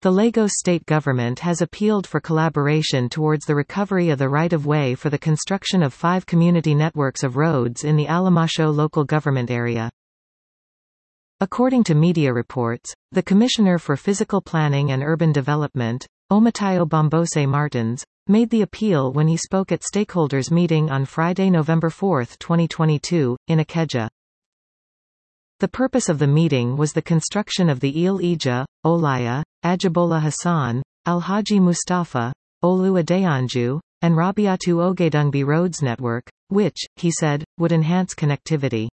The Lagos state government has appealed for collaboration towards the recovery of the right-of-way for the construction of 5 community networks of roads in the Alamasho local government area. According to media reports, the Commissioner for Physical Planning and Urban Development, Omatayo Bombose Martins, made the appeal when he spoke at stakeholders meeting on Friday, November 4, 2022, in Ikeja. The purpose of the meeting was the construction of the Il-Ija, Olaya, Ajibola Hassan, Alhaji Mustafa, Olu Adeyanju, and Rabiatu Ogedungbi roads network, which, he said, would enhance connectivity.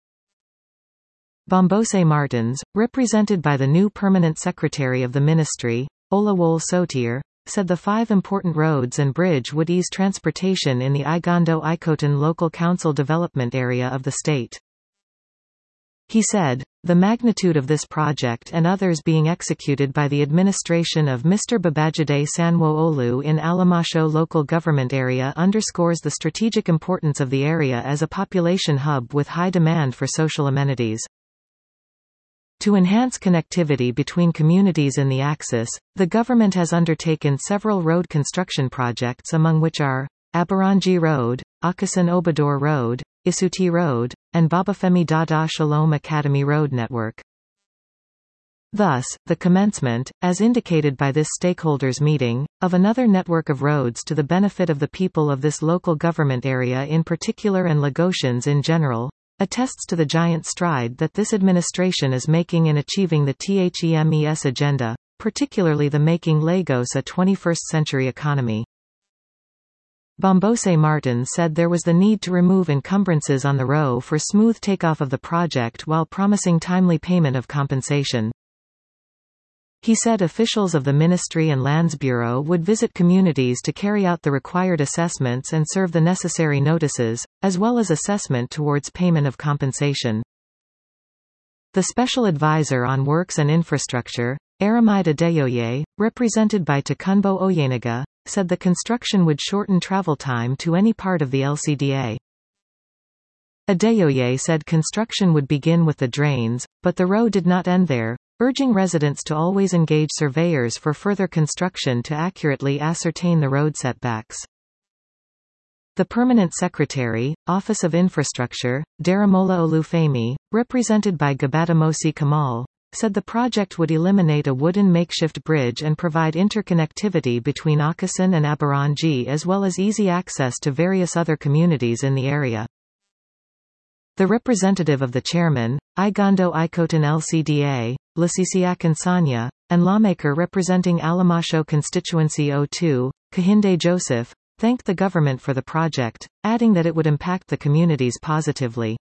Bombose Martins, represented by the new permanent secretary of the ministry, Olawole Sotir, said the 5 important roads and bridge would ease transportation in the Igondo-Ikoton local council development area of the state. He said, the magnitude of this project and others being executed by the administration of Mr. Babajide Sanwo-Olu in Alamasho local government area underscores the strategic importance of the area as a population hub with high demand for social amenities. To enhance connectivity between communities in the axis, the government has undertaken several road construction projects among which are Abarangi Road, Akasan Obador Road, Isuti Road, and Babafemi Dada Shalom Academy Road network. Thus, the commencement, as indicated by this stakeholders meeting, of another network of roads to the benefit of the people of this local government area in particular and Lagosians in general, attests to the giant stride that this administration is making in achieving the THEMES agenda, particularly the making Lagos a 21st-century economy. Bombose Martins said there was the need to remove encumbrances on the row for smooth takeoff of the project while promising timely payment of compensation. He said officials of the Ministry and Lands Bureau would visit communities to carry out the required assessments and serve the necessary notices, as well as assessment towards payment of compensation. The Special Advisor on Works and Infrastructure, Aramide Adeyoye, represented by Tokunbo Oyenaga, said the construction would shorten travel time to any part of the LCDA. Adeyoye said construction would begin with the drains, but the road did not end there, urging residents to always engage surveyors for further construction to accurately ascertain the road setbacks. The Permanent Secretary, Office of Infrastructure, Daramola Olufemi, represented by Gabatamosi Kamal, said the project would eliminate a wooden makeshift bridge and provide interconnectivity between Akasan and Abarangi as well as easy access to various other communities in the area. The representative of the chairman, Igondo Ikoton LCDA, Lasisiakan Sanya, and lawmaker representing Alamasho Constituency 02, Kahinde Joseph, thanked the government for the project, adding that it would impact the communities positively.